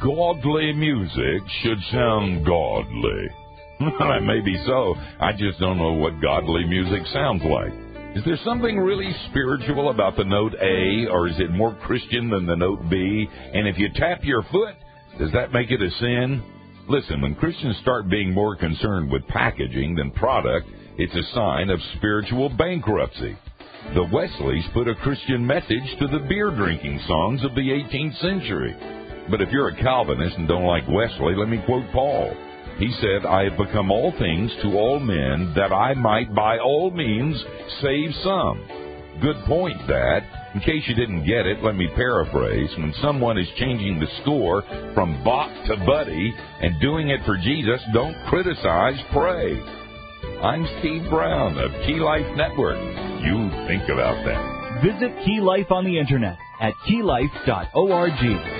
godly music should sound godly. That may be so. I just don't know what godly music sounds like. Is there something really spiritual about the note A, or is it more Christian than the note B? And if you tap your foot, does that make it a sin? Listen, when Christians start being more concerned with packaging than product, it's a sign of spiritual bankruptcy. The Wesleys put a Christian message to the beer-drinking songs of the 18th century. But if you're a Calvinist and don't like Wesley, let me quote Paul. He said, I have become all things to all men, that I might by all means save some. Good point, Dad. In case you didn't get it, let me paraphrase. When someone is changing the score from bot to buddy and doing it for Jesus, don't criticize, pray. I'm Steve Brown of Key Life Network. You think about that. Visit Key Life on the internet at keylife.org.